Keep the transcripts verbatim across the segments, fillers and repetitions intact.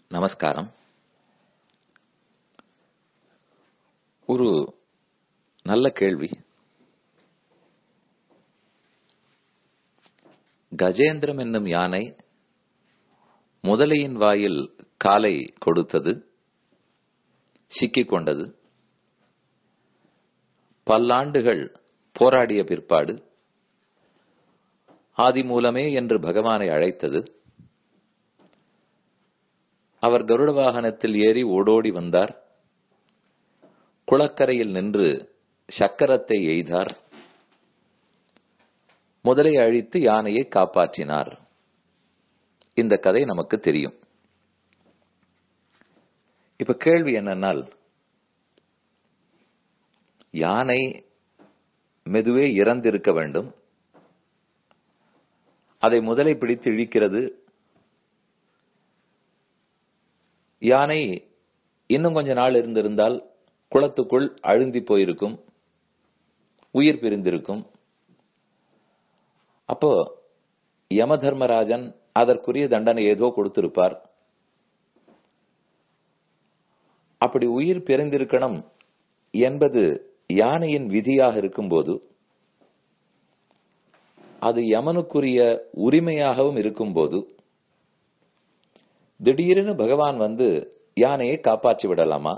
நமஸ்காரம். ஒரு நல்ல கேள்வி. கஜேந்திரம் என்னும் யானை முதலையின் வாயில் காலை கொடுத்தது, சிக்கிக் கொண்டது. பல்லாண்டுகள் போராடிய பிற்பாடு ஆதி மூலமே என்று பகவானை அழைத்தது. அவர் கருட வாகனத்தில் ஏறி ஓடோடி வந்தார். குளக்கரையில் நின்று சக்கரத்தை எய்தார். முதலை அழித்து யானையை காப்பாற்றினார். இந்த கதை நமக்கு தெரியும். இப்ப கேள்வி என்னன்னால், யானை மெதுவே இறந்திருக்க வேண்டும், அதை முதலை பிடித்து இழுக்கிறது. யானை இன்னும் கொஞ்ச நாள் இருந்திருந்தால் குளத்துக்குள் அழுந்தி போயிருக்கும், உயிர் பிரிந்திருக்கும். அப்போ யம தர்மராஜன் அதற்குரிய தண்டனை ஏதோ கொடுத்திருப்பார். அப்படி உயிர் பிரிந்திருக்கணும் என்பது யானையின் விதியாக இருக்கும்போது, அது யமனுக்குரிய உரிமையாகவும் இருக்கும்போது, திடீரென பகவான் வந்து யானையை காப்பாற்றி விடலாமா?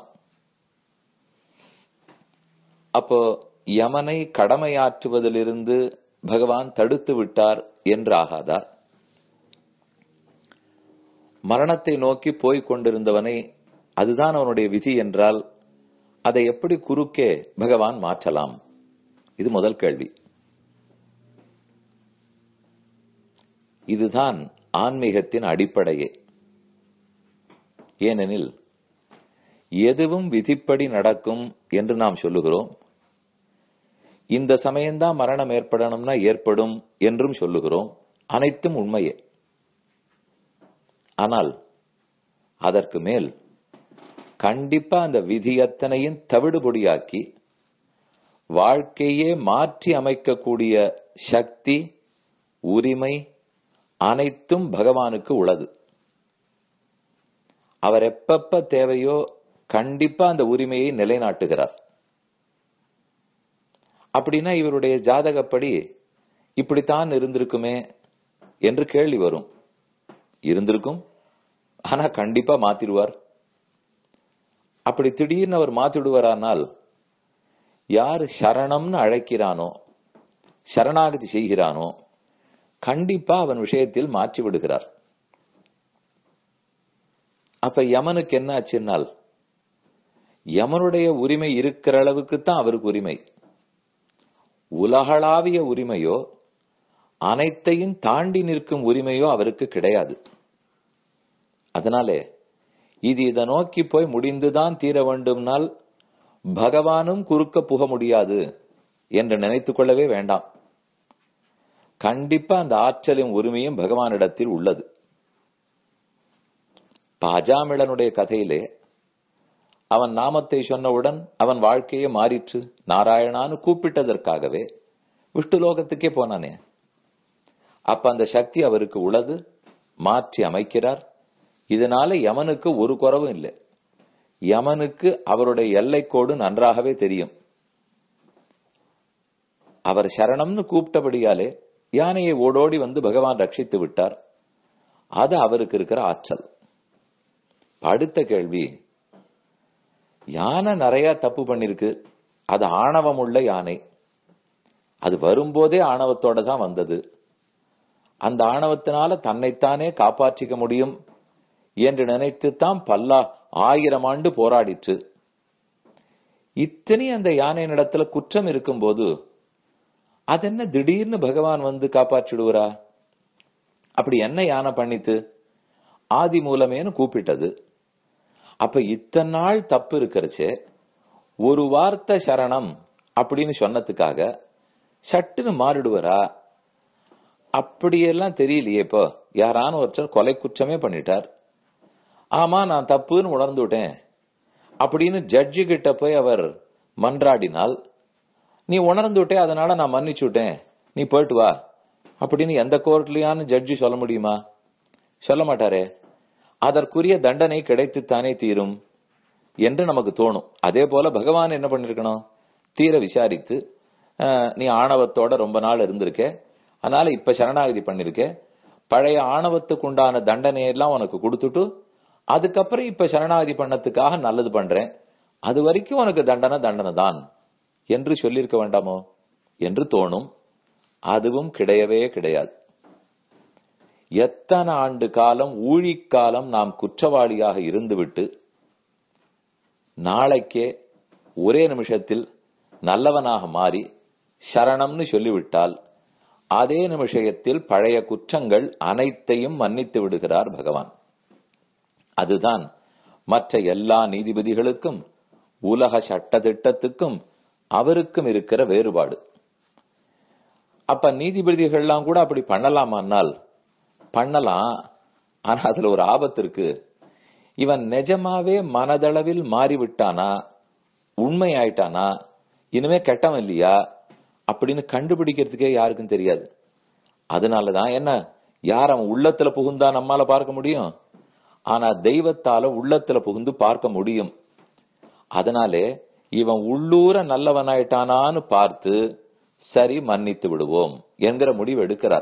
அப்போ யமனை கடமையாற்றுவதிலிருந்து பகவான் தடுத்து விட்டார் என்று ஆகாதா? மரணத்தை நோக்கி போய்க் கொண்டிருந்தவனை அதுதான் அவனுடைய விதி என்றால் அதை எப்படி குறுக்கே பகவான் மாற்றலாம்? இது முதல் கேள்வி. இதுதான் ஆன்மீகத்தின் அடிப்படையே. ஏனெனில் எதுவும் விதிப்படி நடக்கும் என்று நாம் சொல்லுகிறோம். இந்த சமயம்தான் மரணம் ஏற்படணும்னா ஏற்படும் என்றும் சொல்லுகிறோம். அனைத்தும் உண்மையே. ஆனால் அதற்கு மேல் கண்டிப்பா அந்த விதியத்தனையும் தவிடுபொடியாக்கி வாழ்க்கையே மாற்றி அமைக்கக்கூடிய சக்தி, உரிமை அனைத்தும் பகவானுக்கு உள்ளது. அவர் எப்பப்ப தேவையோ கண்டிப்பா அந்த உரிமையை நிலைநாட்டுகிறார். அப்படின்னா இவருடைய ஜாதகப்படி இப்படித்தான் இருந்திருக்குமே என்று கேள்வி வரும். இருந்திருக்கும், ஆனா கண்டிப்பா மாத்திடுவார். அப்படி திடீர்னு அவர் மாத்திடுவாரானால், யார் சரணம்னு அழைக்கிறானோ, சரணாகதி செய்கிறானோ, கண்டிப்பா அவன் விஷயத்தில் மாற்றி விடுகிறார். அப்ப யமனுக்கு என்ன ஆச்சுன்னால், யமனுடைய உரிமை இருக்கிற அளவுக்கு தான் அவருக்கு உரிமை. உலகளாவிய உரிமையோ அனைத்தையும் தாண்டி நிற்கும் உரிமையோ அவருக்கு கிடையாது. அதனாலே இது இதை நோக்கி போய் முடிந்துதான் தீர வேண்டும்னால் பகவானும் குறுக்க புக முடியாது என்று நினைத்துக் கொள்ளவே வேண்டாம். கண்டிப்பா அந்த ஆற்றலும் உரிமையும் பகவானிடத்தில் உள்ளது. அஜாமிளனுடைய கதையிலே அவன் நாமத்தை சொன்னவுடன் அவன் வாழ்க்கையே மாறிற்று. நாராயணான்னு கூப்பிட்டதற்காகவே விஷ்ணுலோகத்துக்கே போனானே. அப்ப அந்த சக்தி அவருக்கு உள்ளது, மாற்றி அமைக்கிறார். இதனால யமனுக்கு ஒரு குறவும் இல்லை. யமனுக்கு அவருடைய எல்லைக்கோடு நன்றாகவே தெரியும். அவர் சரணம்னு கூப்பிட்டபடியாலே யானையை ஓடோடி வந்து பகவான் ரட்சித்து விட்டார். அது அவருக்கு இருக்கிற ஆற்றல். அடுத்த கேள்வி, யானை நிறைய தப்பு பண்ணிருக்கு. அது ஆணவம் உள்ள யானை. அது வரும்போதே ஆணவத்தோட தான் வந்தது. அந்த ஆணவத்தினால தன்னைத்தானே காப்பாற்றிக்க முடியும் என்று நினைத்துத்தான் பல்லா ஆயிரம் ஆண்டு போராடிற்று. இத்தனை அந்த யானையினிடத்துல குற்றம் இருக்கும்போது அதென்ன திடீர்னு பகவான் வந்து காப்பாற்றிடுவாரா? அப்படி என்ன யானை பண்ணித்து? ஆதி மூலமேனு கூப்பிட்டது. அப்ப இத்தனை நாள் தப்பு இருக்கிறச்சே ஒரு வார்த்தை சரணம் அப்படின்னு சொன்னதுக்காக சட்டுன்னு மாறிடுவாரா? அப்படியெல்லாம் தெரியலையே. இப்போ யாரான ஒருத்தர் கொலை குற்றமே பண்ணிட்டார், ஆமா நான் தப்புன்னு உணர்ந்துட்டேன் அப்படின்னு ஜட்ஜி கிட்ட போய் அவர் மன்றாடினால், நீ உணர்ந்துட்டே அதனால நான் மன்னிச்சுட்டேன், நீ போயிட்டு வா அப்படின்னு எந்த கோர்ட்லயான்னு ஜட்ஜி சொல்ல முடியுமா? சொல்ல மாட்டாரே. அதற்குரிய தண்டனை கிடைத்துத்தானே தீரும் என்று நமக்கு தோணும். அதே போல பகவான் என்ன பண்ணிருக்கணும், தீர விசாரித்து நீ ஆணவத்தோட ரொம்ப நாள் இருந்திருக்க, அதனால இப்ப சரணாகதி பண்ணிருக்க, பழைய ஆணவத்துக்கு உண்டான தண்டனையெல்லாம் உனக்கு கொடுத்துட்டு அதுக்கப்புறம் இப்ப சரணாகதி பண்ணதுக்காக நல்லது பண்றேன், அது வரைக்கும் உனக்கு தண்டனை தண்டனை தான் என்று சொல்லியிருக்க வேண்டாமோ என்று தோணும். அதுவும் கிடையவே கிடையாது. எத்தனை ஆண்டு காலம் ஊழிக்காலம் நாம் குற்றவாளியாக இருந்துவிட்டு நாளைக்கே ஒரே நிமிஷத்தில் நல்லவனாக மாறி சரணம்னு சொல்லிவிட்டால் அதே நிமிஷத்தில் பழைய குற்றங்கள் அனைத்தையும் மன்னித்து விடுகிறார் பகவான். அதுதான் மற்ற எல்லா நீதிபதிகளுக்கும் உலக சட்ட திட்டத்துக்கும் அவருக்கும் இருக்கிற வேறுபாடு. அப்ப நீதிபதிகள்லாம் கூட அப்படி பண்ணலாமானால் பண்ணலாம். ஆனா அதுல ஒரு ஆபத்து இருக்கு. இவன் நிஜமாவே மனதளவில் மாறிவிட்டானா, உண்மை ஆயிட்டானா, இனிமே கெட்டவன் இல்லையா அப்படின்னு கண்டுபிடிக்கிறதுக்கே யாருக்கும் தெரியாது. அதனாலதான் என்ன, யார் அவன் உள்ளத்துல புகுந்தா நம்மால பார்க்க முடியும், ஆனா தெய்வத்தால உள்ளத்துல புகுந்து பார்க்க முடியும். அதனாலே இவன் உள்ளூர நல்லவனாயிட்டானான்னு பார்த்து சரி மன்னித்து விடுவோம் என்கிற முடிவு எடுக்கிறார்.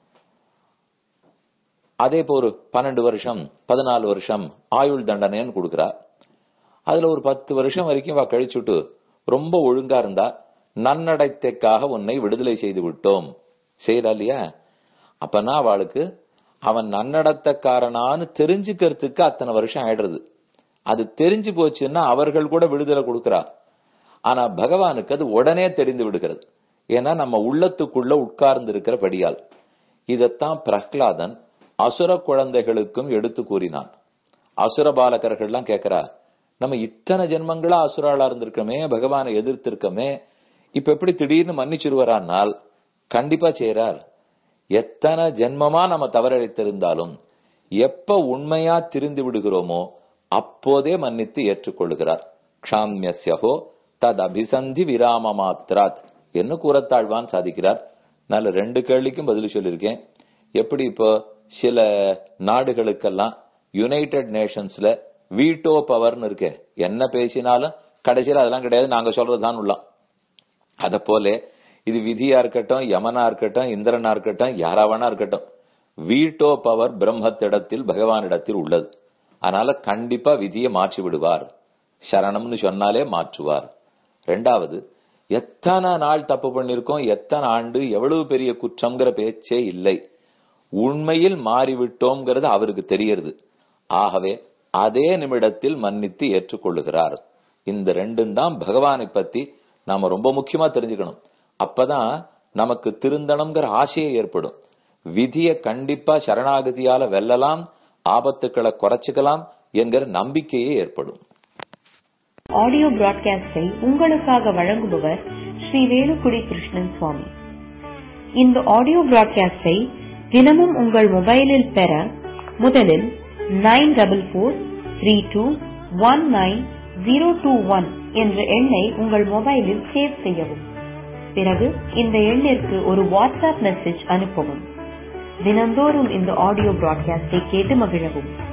அதே போல பன்னெண்டு வருஷம் பதினாலு வருஷம் ஆயுள் தண்டனைன்னு கொடுக்கிறார். அதுல ஒரு பத்து வருஷம் வரைக்கும் கழிச்சுட்டு ரொம்ப ஒழுங்கா இருந்தா நன்னடத்தைக்காக உன்னை விடுதலை செய்து விட்டோம் செய்யறா இல்லையா. அப்பனா அவளுக்கு அவன் நன்னடத்தக்காரனான்னு தெரிஞ்சுக்கிறதுக்கு அத்தனை வருஷம் ஆயிடுறது. அது தெரிஞ்சு போச்சுன்னா அவர்கள் கூட விடுதலை கொடுக்கிறார். ஆனா பகவானுக்கு அது உடனே தெரிந்து விடுகிறது. ஏன்னா நம்ம உள்ளத்துக்குள்ள உட்கார்ந்து இருக்கிற படியால். இதத்தான் பிரஹ்லாதன் அசுர குழந்தைகளுக்கும் எடுத்து கூறினான். அசுர பாலகர்கள் எல்லாம் கேட்கிறா, நம்ம இத்தனை ஜென்மங்களா அசுராளா இருந்திருக்கமே, பகவானை எதிர்த்திருக்கமே, இப்ப எப்படி திடீர்னு மன்னிச்சிருவாரானால் கண்டிப்பா செய்யறார். எத்தனை ஜென்மமா நம்ம தவறழைத்திருந்தாலும் எப்ப உண்மையா திரிந்து விடுகிறோமோ அப்போதே மன்னித்து ஏற்றுக்கொள்கிறார். க்ஷாம்யஸ்யஹோ தத் அபிசந்தி விராம மாத்ராத் என்று கூறத்தாழ்வான் சாதிக்கிறார். நல்ல ரெண்டு கேள்விக்கும் பதில் சொல்லியிருக்கேன். எப்படி இப்போ சில நாடுகளுக்கெல்லாம் யுனைடெட் நேஷன்ஸ்ல வீட்டோ பவர்னு இருக்கு, என்ன பேசினாலும் கடைசியில் அதெல்லாம் கிடையாது, நாங்க சொல்றதுதான் உள்ளாம். அத போல இது விதியா இருக்கட்டும், யமனா இருக்கட்டும், இந்திரனா இருக்கட்டும், யாராவனா இருக்கட்டும், வீட்டோ பவர் பிரம்மத்திடத்தில் பகவானிடத்தில் உள்ளது. அதனால கண்டிப்பா விதியை மாற்றி விடுவார். சரணம்னு சொன்னாலே மாற்றுவார். ரெண்டாவது, எத்தனை நாள் தப்பு பண்ணிருக்கோம், எத்தனை ஆண்டு, எவ்வளவு பெரிய குற்றம்ங்கிற பேச்சே இல்லை. உண்மையில் மாறிவிட்டோம்ங்கிறது அவருக்கு தெரியறது. ஆகவே அதே நிமிடத்தில் மன்னித்து ஏற்றுக்கொள்ளுகிறார். இந்த ரெண்டும் தான் பகவானை பத்தி நாம ரொம்ப முக்கியமா தெரிஞ்சுக்கணும். அப்பதான் நமக்கு திருந்தனம்ங்கிற ஆசையே ஏற்படும். விதியை கண்டிப்பா சரணாகதியால வெல்லலாம், ஆபத்துக்களை குறைச்சுக்கலாம் என்கிற நம்பிக்கையே ஏற்படும். ஆடியோ பிராட்காஸ்டை உங்களுக்காக வழங்குபவர் ஸ்ரீ வேலுக்குடி கிருஷ்ணன் சுவாமி. இந்த ஆடியோ பிராட்காஸ்டை தினமும் உங்கள் மொபைலில் பெற முதலில் nine double four three two one nine zero two one என்ற எண்ணை உங்கள் மொபைலில் சேவ் செய்யவும். பிறகு இந்த எண்ணிற்கு ஒரு வாட்ஸ்அப் மெசேஜ் அனுப்பவும். தினந்தோறும் இந்த ஆடியோ பிராட்காஸ்டை கேட்டு மகிழவும்.